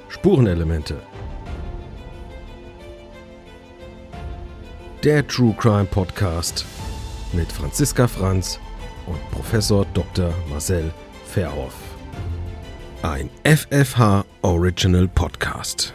Spurenelemente. Der True Crime Podcast mit Franziska Franz und Professor Dr. Marcel Verhoff. Ein FFH Original Podcast.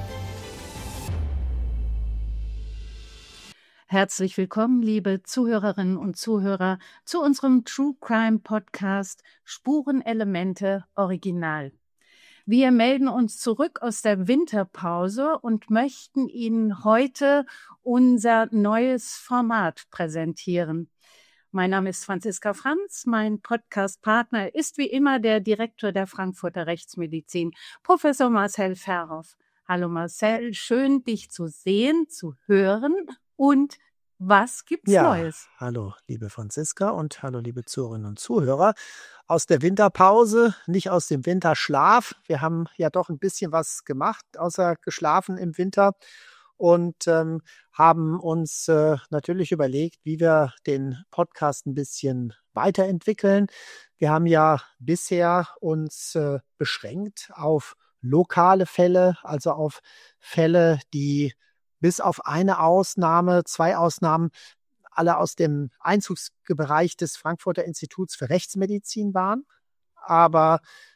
Herzlich willkommen, liebe Zuhörerinnen und Zuhörer, zu unserem True Crime Podcast Spurenelemente Original. Wir melden uns zurück aus der Winterpause und möchten Ihnen heute unser neues Format präsentieren. Mein Name ist Franziska Franz. Mein Podcast-Partner ist wie immer der Direktor der Frankfurter Rechtsmedizin, Professor Marcel Verhoff. Hallo Marcel, schön dich zu sehen, zu hören. Und was gibt's Neues? Hallo liebe Franziska und hallo liebe Zuhörerinnen und Zuhörer. Aus der Winterpause, nicht aus dem Winterschlaf. Wir haben ja doch ein bisschen was gemacht, außer geschlafen im Winter. Und haben uns natürlich überlegt, wie wir den Podcast ein bisschen weiterentwickeln. Wir haben ja bisher uns beschränkt auf lokale Fälle, also auf Fälle, die bis auf eine Ausnahme, 2 Ausnahmen, alle aus dem Einzugsbereich des Frankfurter Instituts für Rechtsmedizin waren. Aber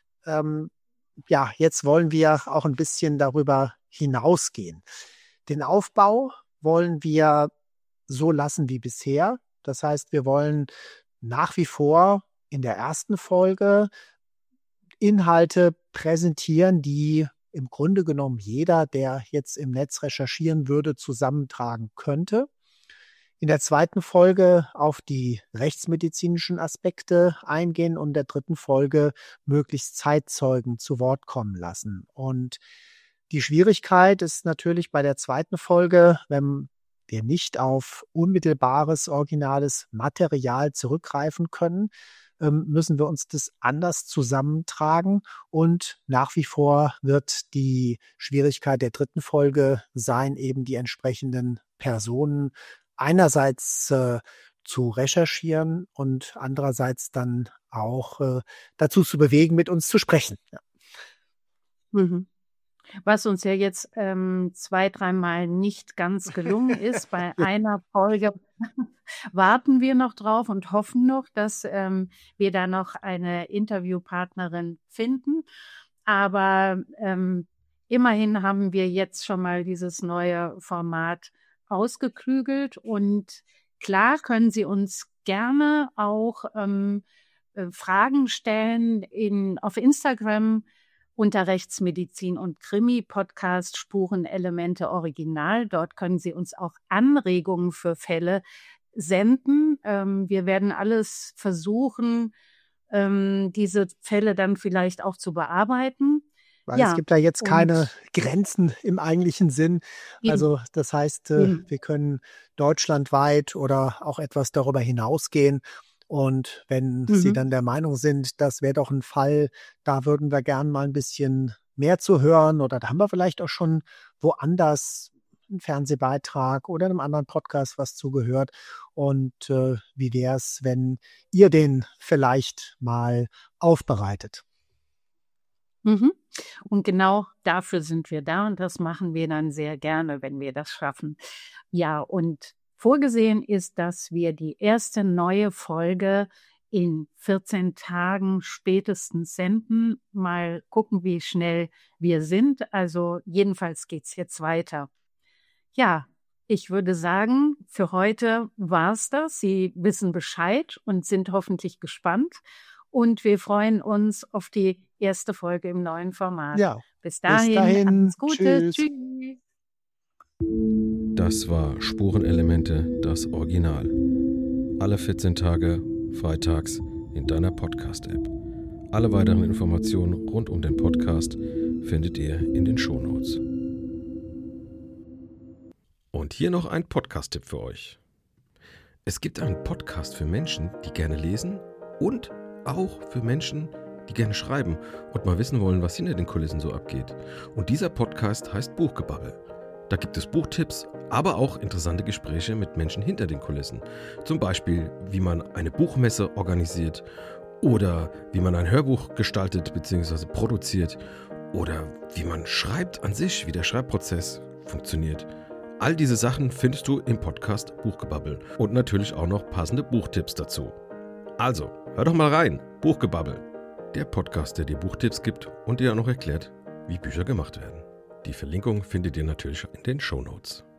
jetzt wollen wir auch ein bisschen darüber hinausgehen. Den Aufbau wollen wir so lassen wie bisher. Das heißt, wir wollen nach wie vor in der ersten Folge Inhalte präsentieren, die im Grunde genommen jeder, der jetzt im Netz recherchieren würde, zusammentragen könnte. In der zweiten Folge auf die rechtsmedizinischen Aspekte eingehen und in der dritten Folge möglichst Zeitzeugen zu Wort kommen lassen. Und die Schwierigkeit ist natürlich bei der zweiten Folge, wenn wir nicht auf unmittelbares, originales Material zurückgreifen können, müssen wir uns das anders zusammentragen. Und nach wie vor wird die Schwierigkeit der dritten Folge sein, eben die entsprechenden Personen einerseits zu recherchieren und andererseits dann auch dazu zu bewegen, mit uns zu sprechen. Ja. Mhm. Was uns ja jetzt 2-3 Mal nicht ganz gelungen ist. Bei einer Folge warten wir noch drauf und hoffen noch, dass wir da noch eine Interviewpartnerin finden. Aber immerhin haben wir jetzt schon mal dieses neue Format ausgeklügelt. Und klar können Sie uns gerne auch Fragen stellen auf Instagram unter Rechtsmedizin und Krimi-Podcast Spurenelemente Original. Dort können Sie uns auch Anregungen für Fälle senden. Wir werden alles versuchen, diese Fälle dann vielleicht auch zu bearbeiten. Weil es gibt da jetzt keine Grenzen im eigentlichen Sinn. Also das heißt, wir können deutschlandweit oder auch etwas darüber hinausgehen. Und wenn Sie dann der Meinung sind, das wäre doch ein Fall, da würden wir gern mal ein bisschen mehr zu hören oder da haben wir vielleicht auch schon woanders einen Fernsehbeitrag oder einem anderen Podcast was zugehört. Und wie wäre es, wenn ihr den vielleicht mal aufbereitet? Und genau dafür sind wir da und das machen wir dann sehr gerne, wenn wir das schaffen. Ja, und vorgesehen ist, dass wir die erste neue Folge in 14 Tagen spätestens senden. Mal gucken, wie schnell wir sind. Also jedenfalls geht's jetzt weiter. Ja, ich würde sagen, für heute war's das. Sie wissen Bescheid und sind hoffentlich gespannt. Und wir freuen uns auf die erste Folge im neuen Format. Ja, bis dahin alles Gute. Tschüss. Das war Spurenelemente, das Original. Alle 14 Tage, freitags in deiner Podcast-App. Alle weiteren Informationen rund um den Podcast findet ihr in den Shownotes. Und hier noch ein Podcast-Tipp für euch. Es gibt einen Podcast für Menschen, die gerne lesen und auch für Menschen, die gerne schreiben und mal wissen wollen, was hinter den Kulissen so abgeht. Und dieser Podcast heißt Buchgebabbel. Da gibt es Buchtipps, aber auch interessante Gespräche mit Menschen hinter den Kulissen. Zum Beispiel, wie man eine Buchmesse organisiert oder wie man ein Hörbuch gestaltet bzw. produziert oder wie man schreibt an sich, wie der Schreibprozess funktioniert. All diese Sachen findest du im Podcast Buchgebabbel und natürlich auch noch passende Buchtipps dazu. Also, hör doch mal rein, Buchgebabbel, der Podcast, der dir Buchtipps gibt und dir auch noch erklärt, wie Bücher gemacht werden. Die Verlinkung findet ihr natürlich in den Shownotes.